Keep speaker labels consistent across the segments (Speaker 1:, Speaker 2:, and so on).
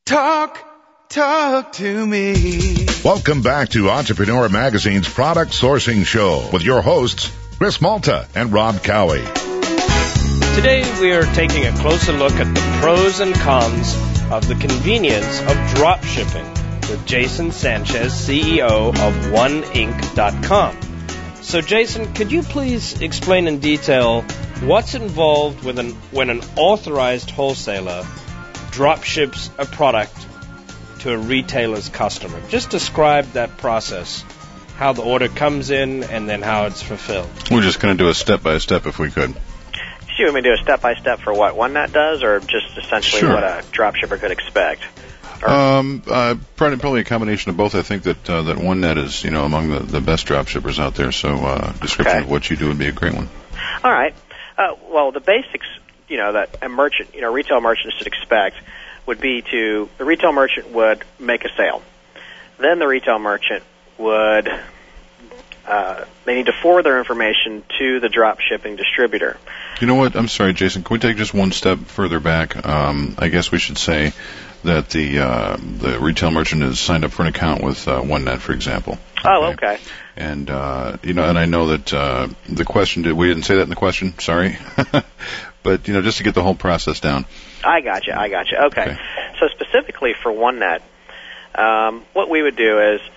Speaker 1: Talk to me.
Speaker 2: Welcome back to Entrepreneur Magazine's Product Sourcing Show with your hosts, Chris Malta and Rob Cowie.
Speaker 3: Today we are taking a closer look at the pros and cons of the convenience of drop shipping with Jason Sanchez, CEO of OneInc.com. So Jason, could you please explain in detail what's involved with when an authorized wholesaler drop ships a product to a retailer's customer? Just describe that process, how the order comes in and then how it's fulfilled.
Speaker 4: We're just going to do a step-by-step if we could.
Speaker 5: So you want me to do a step-by-step for what OneNet does, or just essentially what a dropshipper could expect?
Speaker 4: Probably a combination of both. I think that OneNet is, among the best dropshippers out there. So description of what you do would be a great one.
Speaker 5: All right. Well, the basics, that a merchant, retail merchants should expect would be the retail merchant would make a sale. Then the retail merchant would, they need to forward their information to the drop shipping distributor.
Speaker 4: You know what? I'm sorry, Jason. Can we take just one step further back? I guess we should say that the retail merchant is signed up for an account with OneNet, for example.
Speaker 5: Oh, okay.
Speaker 4: And and I know that the question we didn't say that in the question. Sorry, but just to get the whole process down.
Speaker 5: I got you. Okay. So specifically for OneNet, what we would do is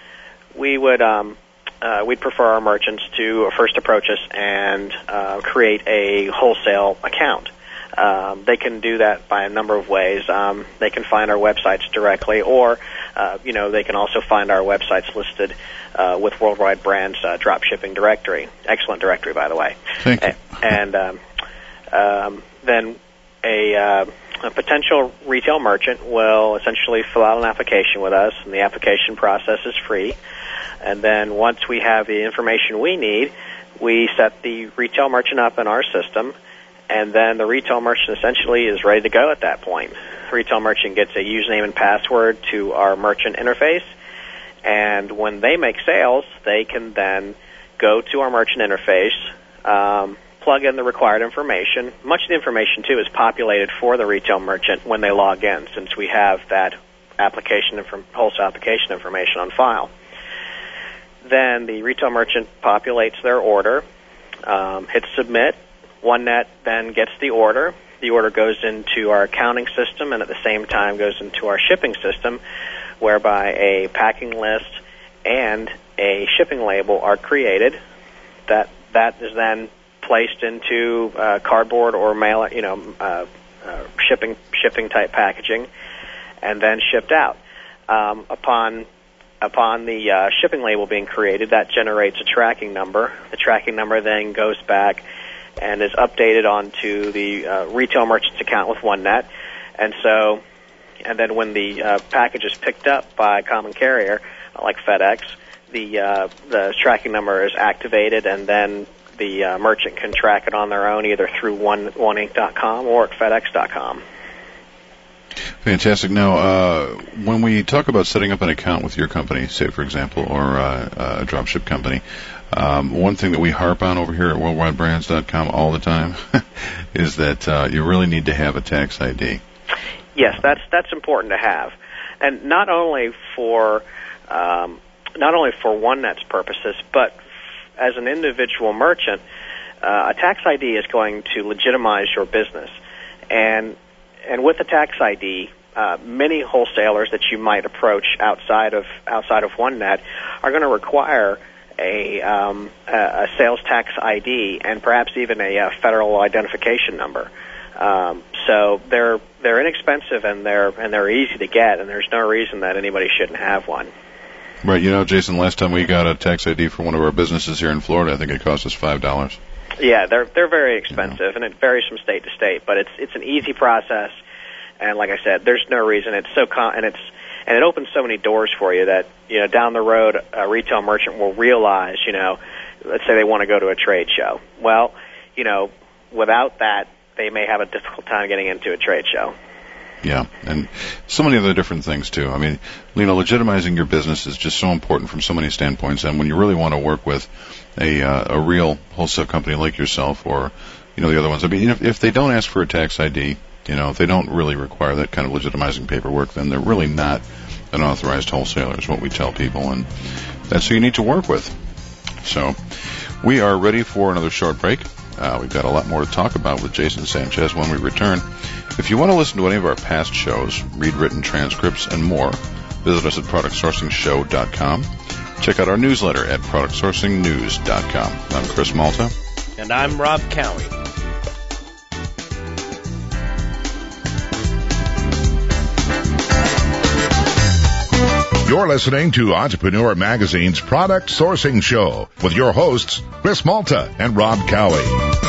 Speaker 5: we'd prefer our merchants to first approach us and create a wholesale account. They can do that by a number of ways. They can find our websites directly, or they can also find our websites listed with Worldwide Brands drop shipping directory. Excellent directory, by the way.
Speaker 4: Thank you.
Speaker 5: And then a potential retail merchant will essentially fill out an application with us, and the application process is free. And then once we have the information we need, we set the retail merchant up in our system, and then the retail merchant essentially is ready to go at that point. The retail merchant gets a username and password to our merchant interface, and when they make sales, they can then go to our merchant interface, plug in the required information. Much of the information, too, is populated for the retail merchant when they log in, since we have that wholesale application information on file. Then the retail merchant populates their order, hits submit. OneNet then gets the order. The order goes into our accounting system and at the same time goes into our shipping system, whereby a packing list and a shipping label are created. That is then placed into cardboard or mail, shipping type packaging, and then shipped out. Upon the shipping label being created, that generates a tracking number. The tracking number then goes back and is updated onto the retail merchant's account with OneNet. And then when the package is picked up by a common carrier like FedEx, the tracking number is activated, and then the merchant can track it on their own either through OneInc.com or at FedEx.com.
Speaker 4: Fantastic. Now, when we talk about setting up an account with your company, say, for example, or a dropship company, one thing that we harp on over here at WorldwideBrands.com all the time is that you really need to have a tax ID.
Speaker 5: Yes, that's important to have, and not only for OneNet's purposes, but as an individual merchant, a tax ID is going to legitimize your business, and with a tax ID, many wholesalers that you might approach outside of OneNet are going to require a sales tax ID and perhaps even a federal identification number. So they're inexpensive and they're easy to get, and there's no reason that anybody shouldn't have one.
Speaker 4: Right. Jason, last time we got a tax ID for one of our businesses here in Florida, I think it cost us $5.
Speaker 5: Yeah, they're very expensive, and it varies from state to state, but it's an easy process. And like I said, there's no reason. It's so and it opens so many doors for you that down the road a retail merchant will realize, let's say they want to go to a trade show. Well, without that, they may have a difficult time getting into a trade show.
Speaker 4: Yeah, and so many other different things too. I mean, legitimizing your business is just so important from so many standpoints. And when you really want to work with a real wholesale company like yourself, or the other ones, I mean, if they don't ask for a tax ID, If they don't really require that kind of legitimizing paperwork, then they're really not an authorized wholesaler, is what we tell people, and that's who you need to work with. So we are ready for another short break. We've got a lot more to talk about with Jason Sanchez when we return. If you want to listen to any of our past shows, read written transcripts, and more, visit us at productsourcingshow.com. Check out our newsletter at productsourcingnews.com. I'm Chris Malta.
Speaker 3: And I'm Rob Cowie.
Speaker 2: You're listening to Entrepreneur Magazine's Product Sourcing Show with your hosts, Chris Malta and Rob Cowie.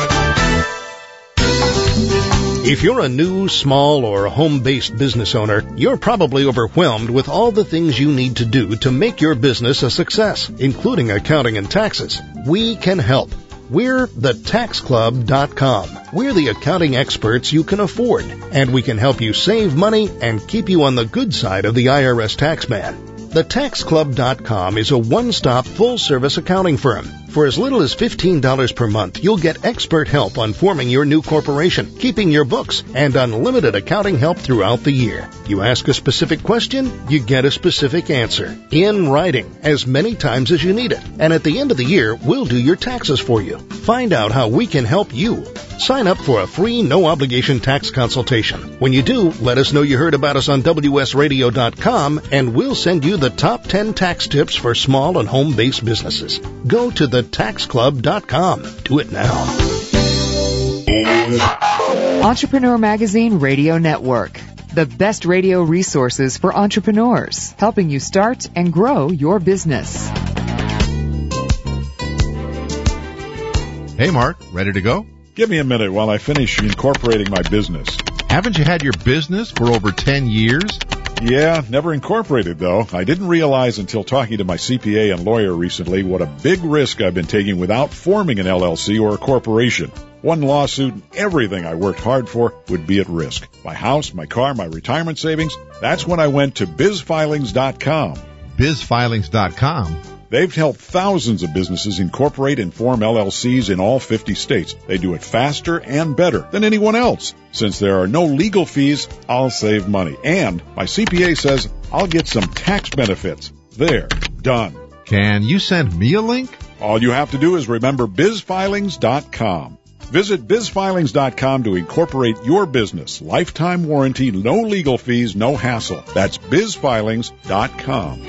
Speaker 6: If you're a new, small, or home-based business owner, you're probably overwhelmed with all the things you need to do to make your business a success, including accounting and taxes. We can help. We're thetaxclub.com. We're the accounting experts you can afford, and we can help you save money and keep you on the good side of the IRS tax man. TheTaxClub.com is a one-stop, full-service accounting firm. For as little as $15 per month, you'll get expert help on forming your new corporation, keeping your books, and unlimited accounting help throughout the year. You ask a specific question, you get a specific answer, in writing, as many times as you need it. And at the end of the year, we'll do your taxes for you. Find out how we can help you. Sign up for a free, no-obligation tax consultation. When you do, let us know you heard about us on WSRadio.com, and we'll send you the top 10 tax tips for small and home-based businesses. Go to thetaxclub.com. Do it now.
Speaker 7: Entrepreneur Magazine Radio Network. The best radio resources for entrepreneurs, helping you start and grow your business.
Speaker 8: Hey, Mark, ready to go?
Speaker 9: Give me a minute while I finish incorporating my business.
Speaker 8: Haven't you had your business for over 10 years?
Speaker 9: Yeah, never incorporated, though. I didn't realize until talking to my CPA and lawyer recently what a big risk I've been taking without forming an LLC or a corporation. One lawsuit and everything I worked hard for would be at risk. My house, my car, my retirement savings. That's when I went to bizfilings.com.
Speaker 8: Bizfilings.com?
Speaker 9: They've helped thousands of businesses incorporate and form LLCs in all 50 states. They do it faster and better than anyone else. Since there are no legal fees, I'll save money. And my CPA says I'll get some tax benefits. There. Done.
Speaker 8: Can you send me a link?
Speaker 9: All you have to do is remember bizfilings.com. Visit bizfilings.com to incorporate your business. Lifetime warranty, no legal fees, no hassle. That's bizfilings.com.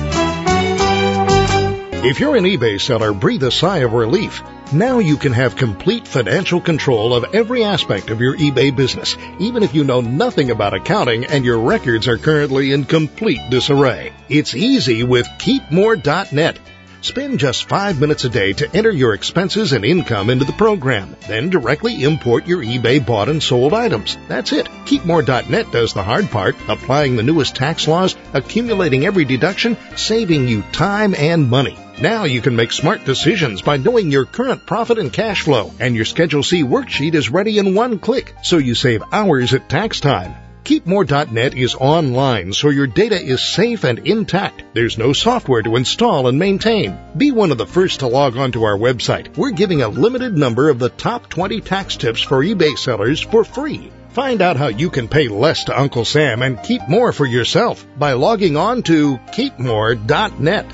Speaker 6: If you're an eBay seller, breathe a sigh of relief. Now you can have complete financial control of every aspect of your eBay business, even if you know nothing about accounting and your records are currently in complete disarray. It's easy with KeepMore.net. Spend just 5 minutes a day to enter your expenses and income into the program. Then directly import your eBay bought and sold items. That's it. KeepMore.net does the hard part, applying the newest tax laws, accumulating every deduction, saving you time and money. Now you can make smart decisions by knowing your current profit and cash flow, and your Schedule C worksheet is ready in one click, so you save hours at tax time. KeepMore.net is online, so your data is safe and intact. There's no software to install and maintain. Be one of the first to log on to our website. We're giving a limited number of the top 20 tax tips for eBay sellers for free. Find out how you can pay less to Uncle Sam and keep more for yourself by logging on to KeepMore.net.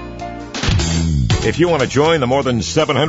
Speaker 10: If you want to join the more than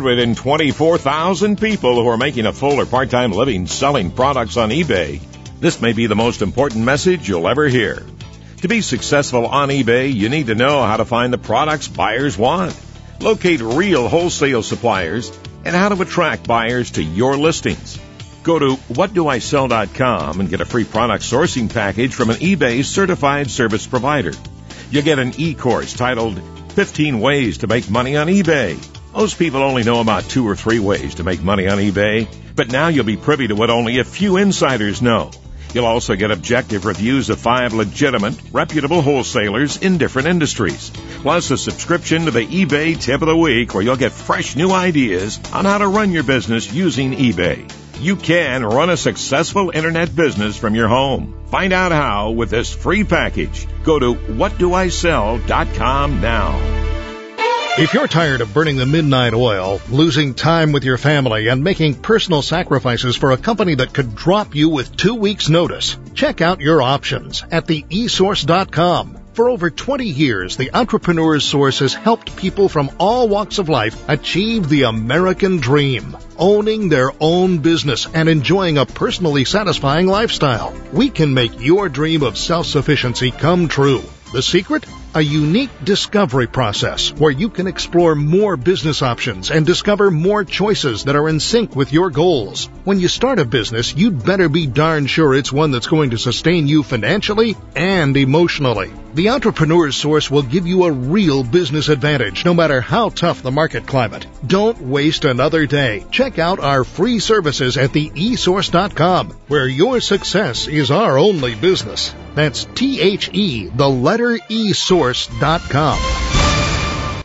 Speaker 10: 724,000 people who are making a full or part-time living selling products on eBay, this may be the most important message you'll ever hear. To be successful on eBay, you need to know how to find the products buyers want, locate real wholesale suppliers, and how to attract buyers to your listings. Go to whatdoisell.com and get a free product sourcing package from an eBay certified service provider. You'll get an e-course titled 15 Ways to Make Money on eBay. Most people only know about 2 or 3 ways to make money on eBay, but now you'll be privy to what only a few insiders know. You'll also get objective reviews of 5 legitimate, reputable wholesalers in different industries, plus a subscription to the eBay Tip of the Week where you'll get fresh new ideas on how to run your business using eBay. You can run a successful internet business from your home. Find out how with this free package. Go to whatdoisell.com now.
Speaker 6: If you're tired of burning the midnight oil, losing time with your family, and making personal sacrifices for a company that could drop you with 2 weeks' notice, check out your options at theesource.com. For over 20 years, the Entrepreneur's Source has helped people from all walks of life achieve the American dream, owning their own business and enjoying a personally satisfying lifestyle. We can make your dream of self-sufficiency come true. The secret? A unique discovery process where you can explore more business options and discover more choices that are in sync with your goals. When you start a business, you'd better be darn sure it's one that's going to sustain you financially and emotionally. The Entrepreneur's Source will give you a real business advantage no matter how tough the market climate. Don't waste another day. Check out our free services at theesource.com, where your success is our only business. That's THE, the letter E, source.com.